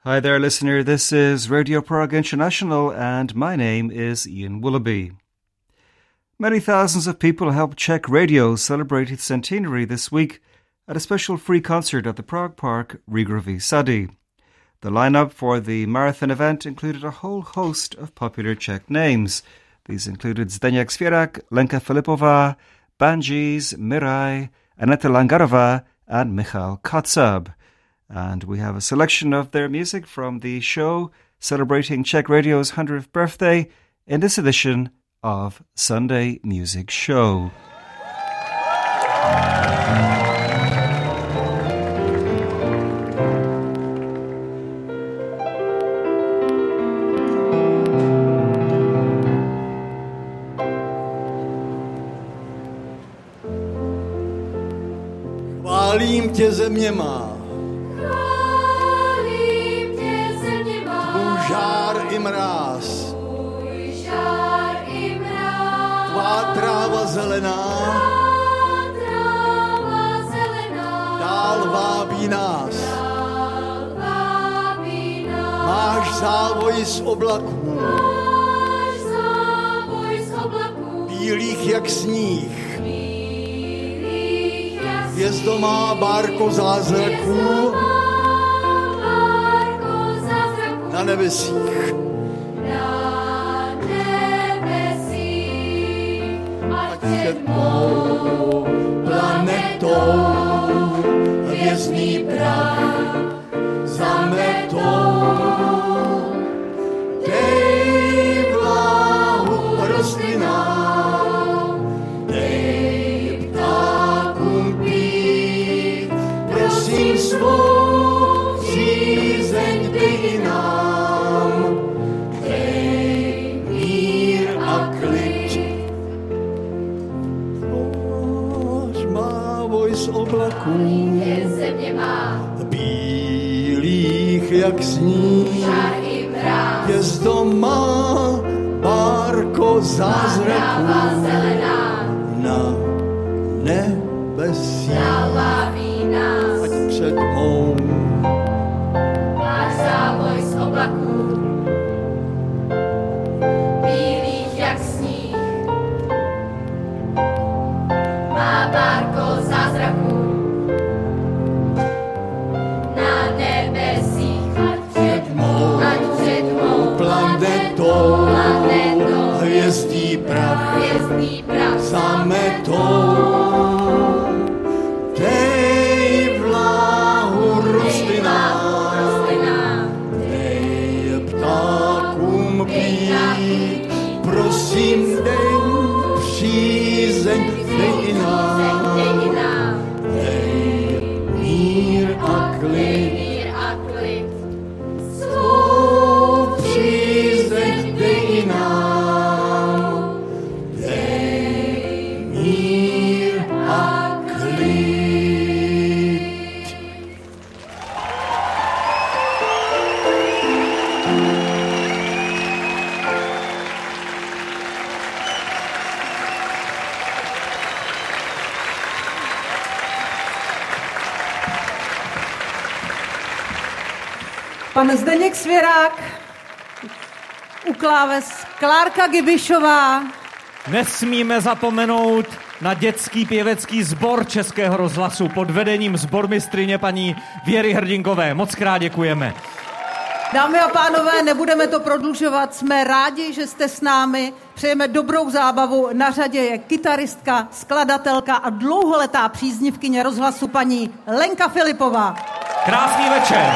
Hi there, listener. This is Radio Prague International, and my name is Ian Willoughby. Many thousands of people helped Czech Radio celebrate its centenary this week at a special free concert at the Prague Park Rigrovi Sady. The lineup for the marathon event included a whole host of popular Czech names. These included Zdeněk Svěrák, Lenka Filipová, Banjis, Mirai, Aneta Langarova, and Michal Kacab. And we have a selection of their music from the show celebrating Czech Radio's 100th birthday in this edition of Sunday Music Show. Chválím tě, země má. I mráz. Tvá tráva zelená dál vábí nás. Máš závoj z oblaků bílých jak sníh. Hvězdo má bárko zázraků na nebesích. Před mou planetou hvězdný prach zametou. Dej vláhu rostlinám, dej ptákům pít, prosím svou přízeň dej nám, dej mír a klid. Z oblaků bílých jak sníh. Hvězdo má bárko zázraků na nebesích. Ať před mou máš závoj z oblaků bílých jak sníh. Má bárko zázraků na nebesích. Ať před mou planetou hvězdí prach zametou. Dej vláhu rostlinám, dej ptákům pít, prosím dej přízeň, dej nám, dej mír a klid. Svou přízeň dej nám, dej mír a klid. Pan Zdeněk Svěrák, u kláves Klárka Gibišová. Nesmíme zapomenout na dětský pěvecký sbor Českého rozhlasu pod vedením sbormistryně paní Věry Hrdinkové. Moc krát děkujeme. Dámy a pánové, nebudeme to prodlužovat, jsme rádi, že jste s námi, přejeme dobrou zábavu, na řadě je kytaristka, skladatelka a dlouholetá příznivkyně rozhlasu paní Lenka Filipová. Krásný večer.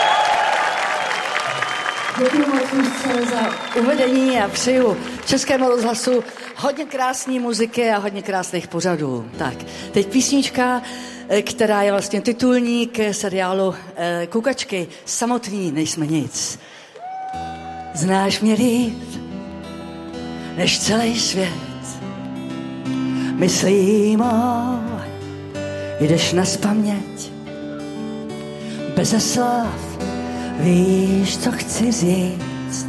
Děkuji moc za uvedení a přeju Českému rozhlasu hodně krásné muziky a hodně krásných pořadů. Tak, teď písnička, která je vlastně titulník seriálu Kukačky. Samotní nejsme nic. Znáš mě líp než celý svět. Myslím, jdeš nazpaměť. Beze slov víš, co chci říct.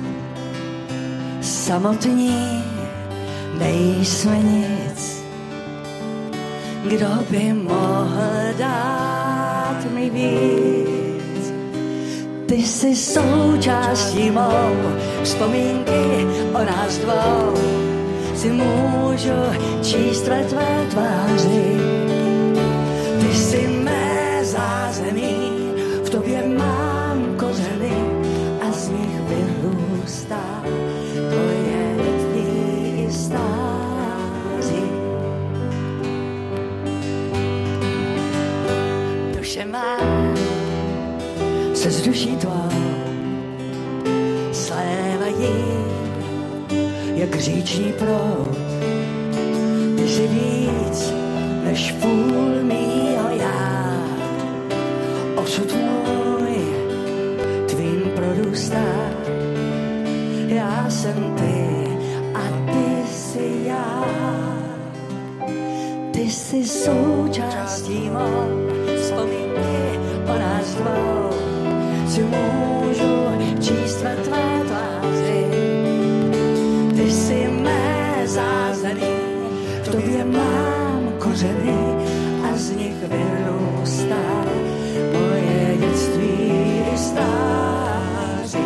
Samotní nejsme nic. Kdo by mohl dát mi víc? Ty jsi součástí mou, vzpomínky o nás dvou. Si můžu číst ve tvé tváři. Ty jsi mé zázemí, v tobě mám kořeny a z nich vyrůstá tvoje letní i stáří. Duše má se s duší tvou slévají jak říční proud. Ty jsi víc než půl mýho já. Osud můj tvým prorůstá. Já jsem ty a ty jsi já. Ty jsi součástí mou, vzpomínky o nás dvou. Si můžu číst ve tvé tváři. Ty jsi mé zázemí, v tobě mám kořeny a z nich vyrůstá moje dětství i stáří.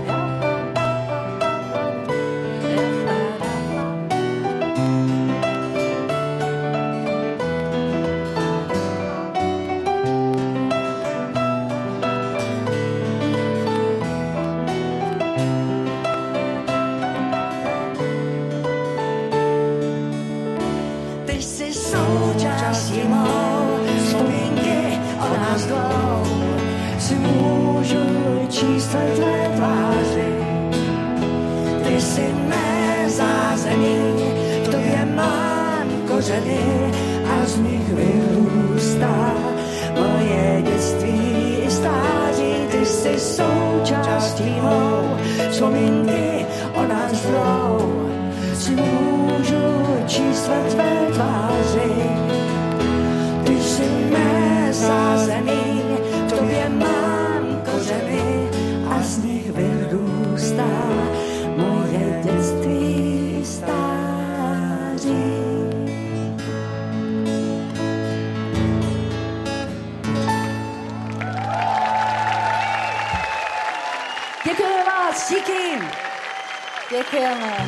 A z nich vyrůstá moje dětství i stáří. Ty jsi součástí mou, vzpomínky o nás dvou. Si můžu číst ve tvé tváři. Ty jsi mé zázemí, v tobě mám kořeny a z nich vyrůstá moje dětství i stáří. Děkujeme vás, díky. Děkujeme.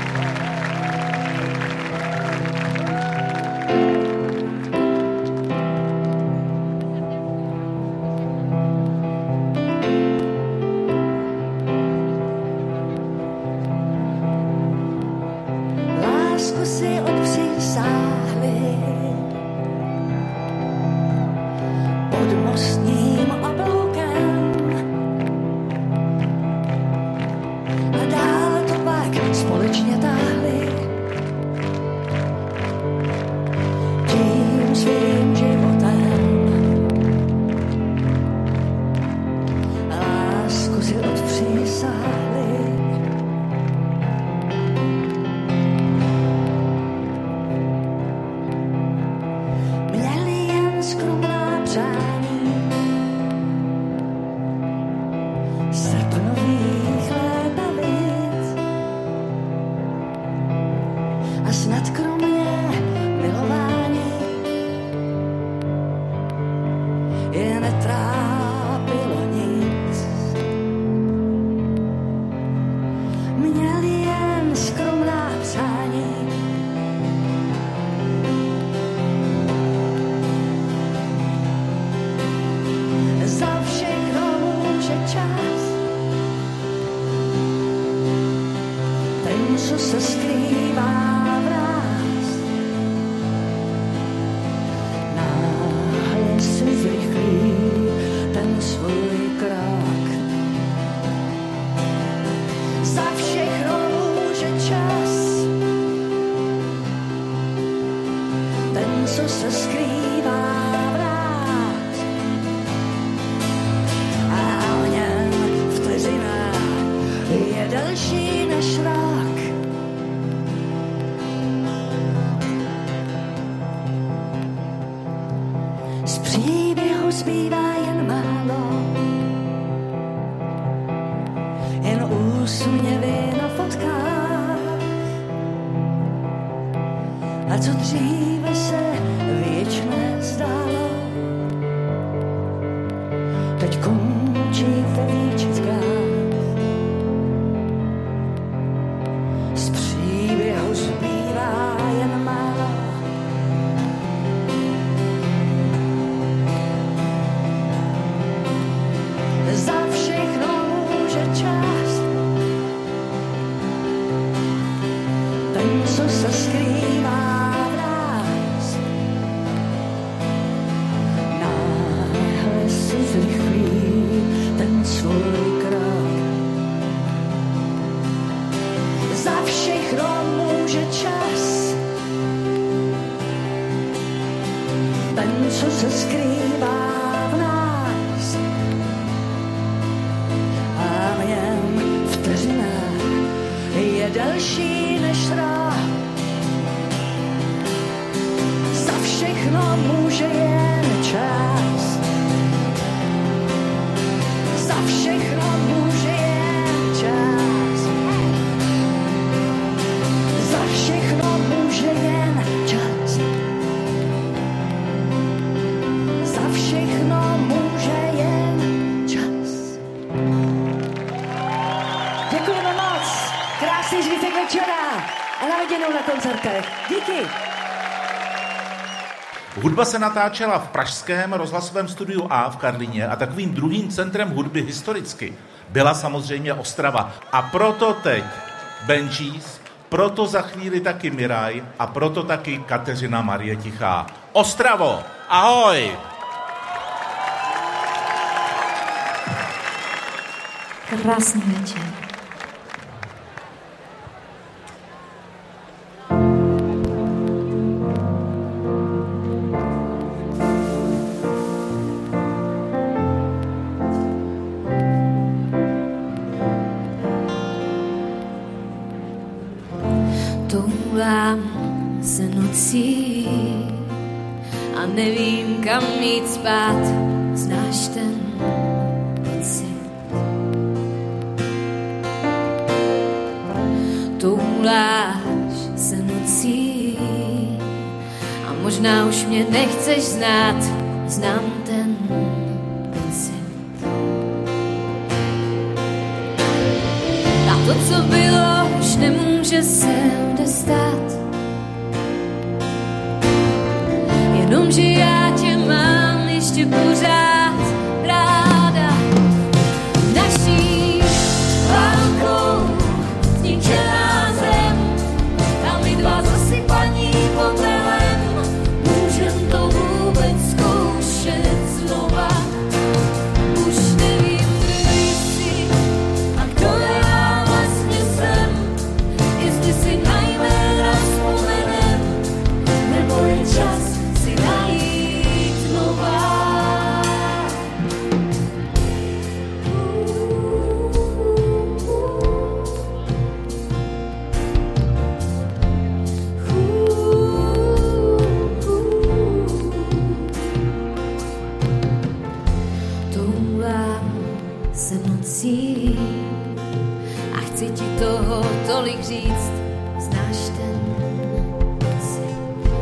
Lásku si odpřísáhli pod mostním obloukem. A dál to pak společně táhli tím svým životem. A lásku si odpřísáhli. Měli jen skromná přání srpnových létavic a snad kromě milování je netrápilo nic. Měli jen skromná přání za všechno může čas. Ten, co se skrývá v nás, náhle si zrychlí ten svůj krok. Za všechno může čas. Ten, co se skrývá v nás, a o něm vteřina je delší než rok. Z příběhu zbývá jen málo, jen úsměvy na fotkách. A co dříve se věčné zdálo, teď končí ve z příběhu zbývá jen málo. Za všechno může čas, ten, co se skrývá v nás. Náhle si zrychlí ten svůj krok. Za všechno může čas, ten, co se skrývá v nás. A v něm vteřina je delší než rok. Za všechno může jen čas, za všechno může jen čas, za všechno může jen čas, za všechno může jen čas. Děkujeme moc, krásný zbytek večera a na viděnou na koncertech. Díky. Hudba se natáčela v pražském rozhlasovém studiu A v Karlíně a takovým druhým centrem hudby historicky byla samozřejmě Ostrava. A proto teď Benjis, proto za chvíli taky Miraj a proto taky Kateřina Marie Tichá. Ostravo, ahoj! Krásný večer. Toulám se nocí a nevím, kam jít spát. Znáš ten pocit? Touláš se nocí a možná už mě nechceš znát. Znám ten pocit. A to, co bylo, už nemůže se odestát. Jenomže já tě mám ještě pořád ráda. Naší válkou zničená zem, tam my dva zasypaní popelem. Můžem to vůbec zkoušet znova. Už nevím, kdo jsi a kdo já vlastně jsem. Jestli si na jména vzpomenem, nebo je čas si najít nová. Toulám se nocí a chci ti toho tolik říct. Znáš ten pocit?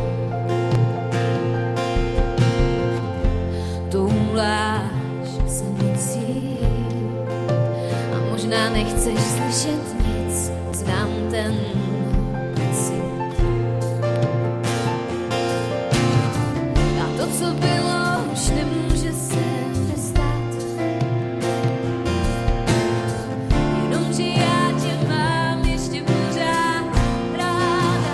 Touláš se nocí a možná nechceš slyšet nic. Znám ten pocit. A to, co bylo, už nemůže se nestát. Jenomže já tě mám ještě pořád ráda.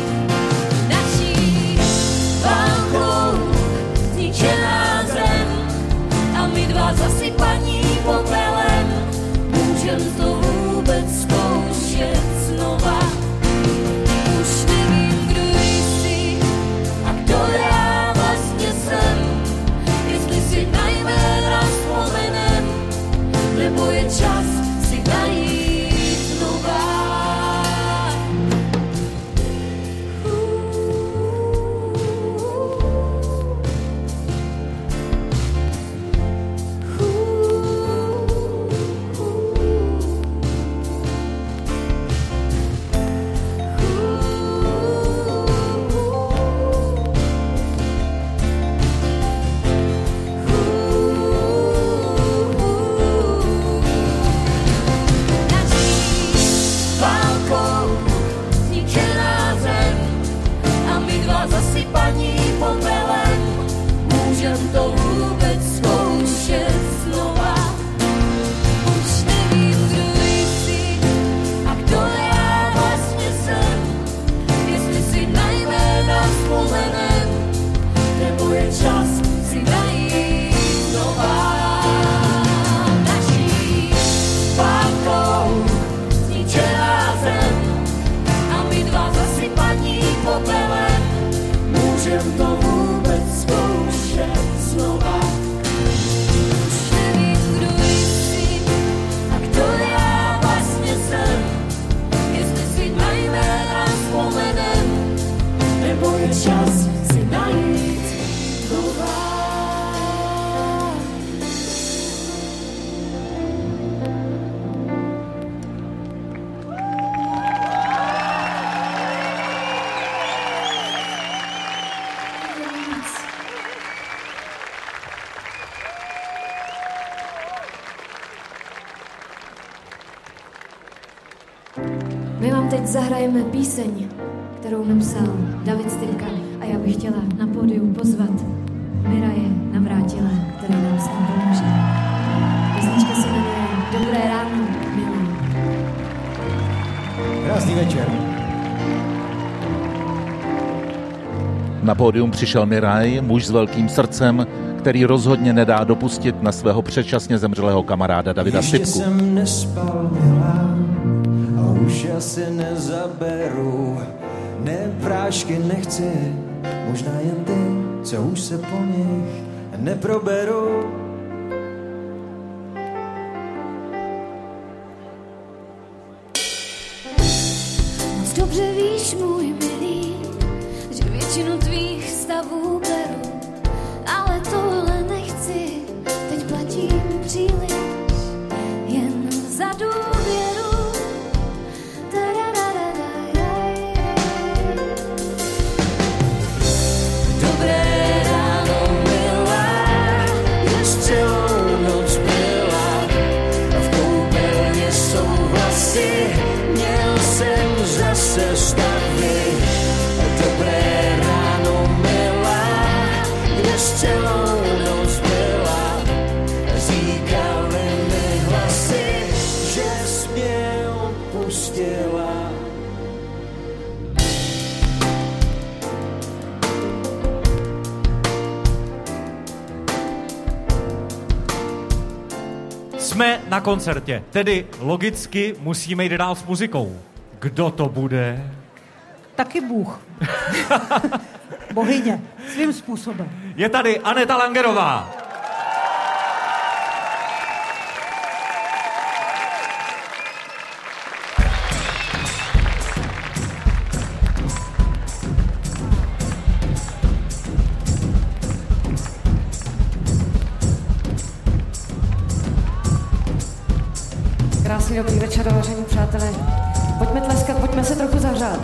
Naší válkou zničená zem a my dva zasypaní popelem. Můžem to vůbec zkoušet tak zahrajeme píseň, kterou napsal David Stipka a já bych chtěla na pódium pozvat Miraje Navrátile, který nám s tím pomůže. Písnička se jmenuje Dobré ráno, milé. Krásný večer. Na pódium přišel Miraj, muž s velkým srdcem, který rozhodně nedá dopustit na svého předčasně zemřelého kamaráda Davida Stipku. Ještě jsem nespal, milá, a už asi nezaberu. Ne, prášky nechci, možná jen ty, co už se po nich neproberu. Moc dobře víš, můj milý, že většinu tvých stavů beru, ale tohle nechci, teď platím příliš, jen za důvěru. Dobré ráno, milá, že celou noc byla, v koupelně jsou vlasy, měl jsem zase stavy. Dobré ráno, milá, kde celou noc byla, říkali mi hlasy, že jsi mě opustila. Jsme na koncertě, tedy logicky musíme jít dál s muzikou. Kdo to bude? Taky Bůh. Bohyně, svým způsobem. Je tady Aneta Langerová. Krásný dobrý večer, vážení přátelé. Pojďme tleskat, pojďme se trochu zahřát.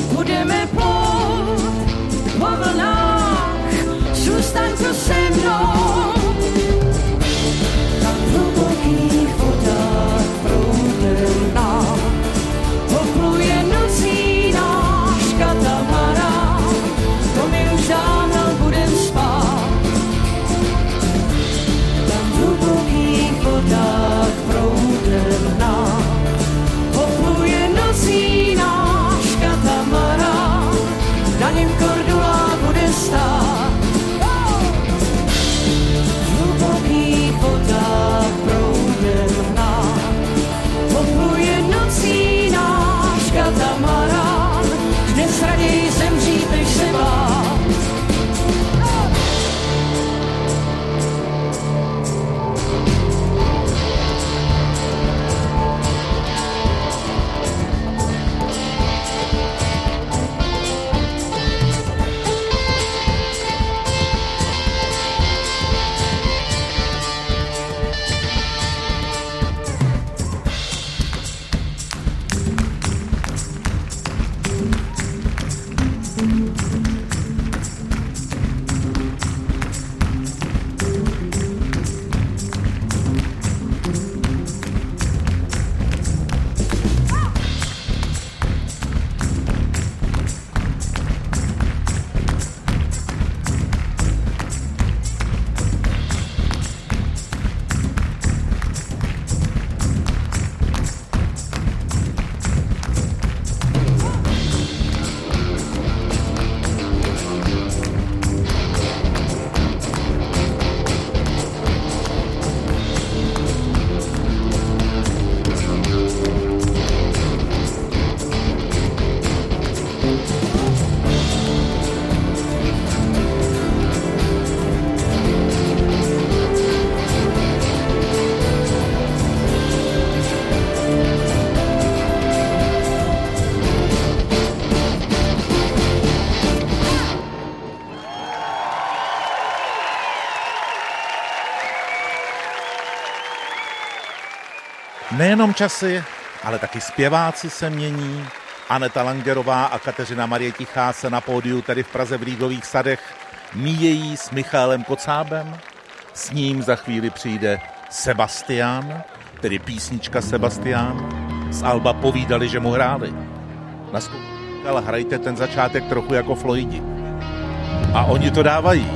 budeme plout po vlnách, zůstaň tu se mnou. Na hlubokých vodách proudem nám popluje nocí náš katamarán, to my už dávno budem spát. Na hlubokých vodách proudem nám popluje nocí náš katamarán, na něm Kordula bude stát. V hlubokých vodách proudem nám popluje nocí náš katamarán, dnes raději zemřít, než se bát. Nejenom časy, ale taky zpěváci se mění. Aneta Langerová a Kateřina Marie Tichá se na pódiu tady v Praze v Rýgových sadech míjejí s Michaelem Kocábem. S ním za chvíli přijde Sebastián, tedy písnička Sebastián. Z alba Povídali, že mu hráli. Na zkoušce hrajte ten začátek trochu jako Floydi. A oni to dávají.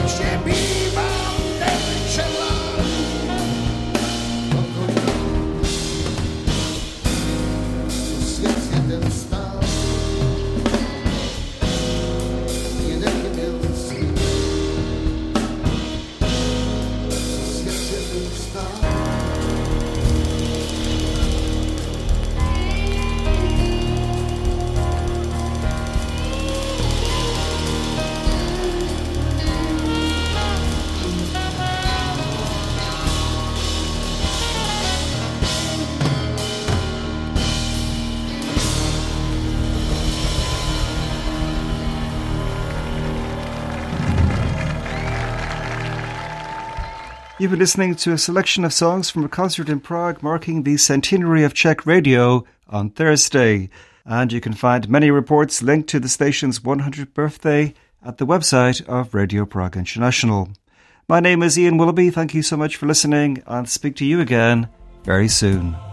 You've been listening to a selection of songs from a concert in Prague marking the centenary of Czech radio on Thursday. And you can find many reports linked to the station's 100th birthday at the website of Radio Prague International. My name is Ian Willoughby. Thank you so much for listening, and speak to you again very soon.